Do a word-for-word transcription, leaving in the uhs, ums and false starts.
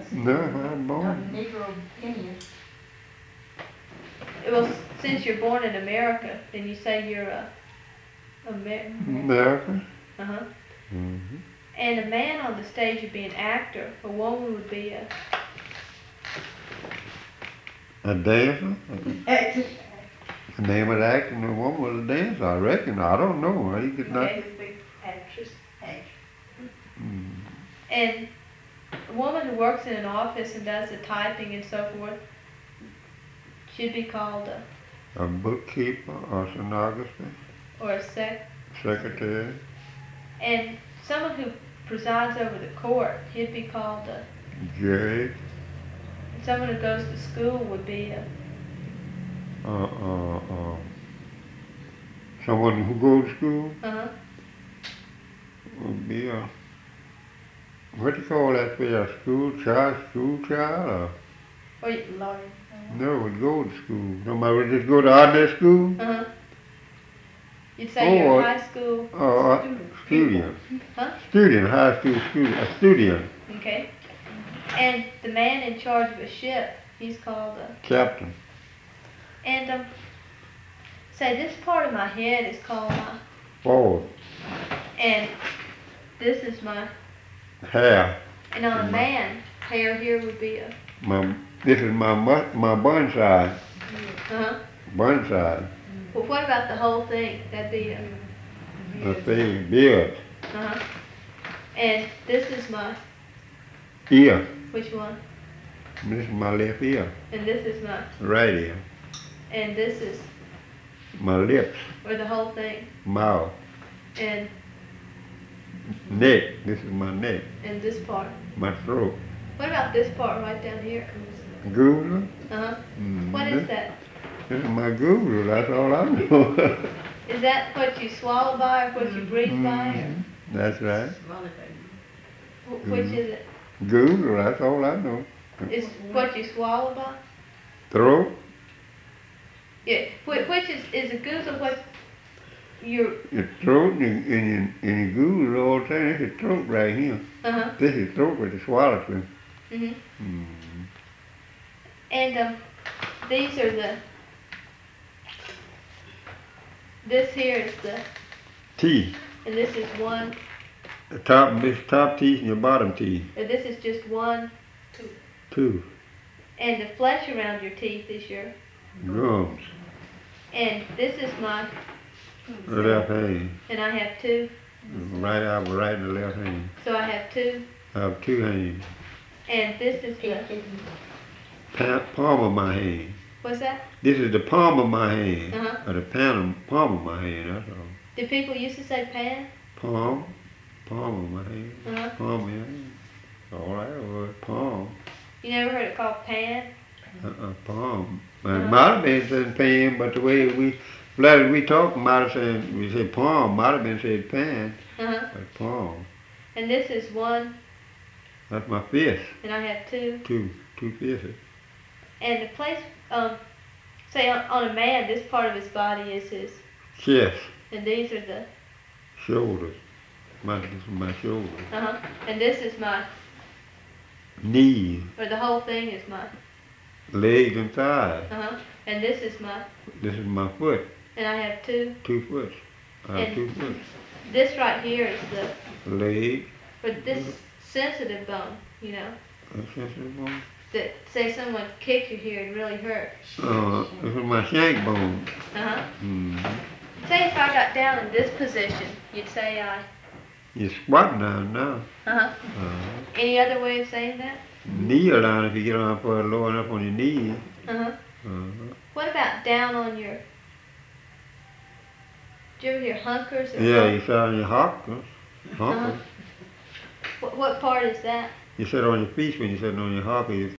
us. No, I'm Not born. Negro Indian. Well, since you're born in America, then you say you're a Amer- America. uh-huh. Mm-hmm. And a man on the stage would be an actor. A woman would be a A dancer. Actress. The name of the actor, the woman was a dancer. I reckon. I don't know. He could not. Okay. Actress. Actress. Mm. and a woman who works in an office and does the typing and so forth should be called a A bookkeeper or stenographer, or a sec. secretary. And someone who presides over the court, he'd be called a. Judge. And someone who goes to school would be a. Uh, uh, uh, someone who goes to school Uh-huh. would be a, what do you call that for a school child, school child, or, Or you- Lawyer. no, would go to school. Nobody would just go to ordinary school, uh-huh. You'd say you're Or- a high school. or a Student. student. Huh? Student, high school student, a student, Okay. And the man in charge of a ship, he's called a. captain. And um, say this part of my head is called my. Forward, And this is my. hair. And on a Mhm. man, hair here would be a. My, this is my mu- my bun side, Uh-huh. bun side. Well, what about the whole thing? That'd be a. The thing, beard, Uh-huh. And this is my. ear. Which one? This is my left ear, And this is my. right ear. And this is. My lips, Or the whole thing. mouth, And neck. This is my neck, and this part. my throat. What about this part right down here? Guru. Uh-huh. Mm, What this, is that? This is my guru. That's all I know. Is that what you swallow by or what you breathe by? Or Mm, that's right. Swallow baby. wh- which is it? Guru. That's all I know. Is what you swallow by? Throat. Yeah. Which, which is is a goose or what? Your Your throat and your, and your, and your guru all the time. This is throat right here. uh huh. This is throat with the swallow through. Mhm. Mm. And um, these are the. This here is the, Teeth. and this is one, The top, this top teeth and your bottom teeth. or this is just one, Two. and the flesh around your teeth is your, Gums. and this is my, Left hand. and I have two, Right out, right and the left hand. so I have two, I have two hands. and this is the, Pa- palm of my hand. what's that? This is the palm of my hand. Uh-huh. Or the palm, palm of my hand, that's all. Do people used to say pan? Palm. Palm of my hand. Uh-huh. Palm of your hand. All right, well, palm. You never heard it called pan? Uh-uh, palm. It Uh-huh. might have been said pan, but the way we, like we talk, might have said, we said palm, might have been said pan, Uh-huh. but palm. And this is one, That's my fist. and I have two. Two, two fists. And the place, um, say on, on a man, this part of his body is his, Chest, and these are the, shoulders. My, this is my shoulder. uh-huh. And this is my, Knees, or the whole thing is my, legs and thighs. uh-huh. And this is my, This is my foot. and I have two. Two foot. I have And- two foot. This right here is the, Leg. for this sensitive bone, you know, That's sensitive bone. that say someone kicked you here and really hurt. Uh, this is my shank bone. Uh-huh. Mm. Say if I got down in this position, you'd say I, You're squatting down now. uh-huh. Uh, Any other way of saying that? kneel down if you get on for low enough on your knees. Uh-huh. Uh, What about down on your, do you ever hear hunkers or yeah, hunk- you sit on your hockers. Honkers. What, what part is that? You sit on your feet when you sit on your hocker. You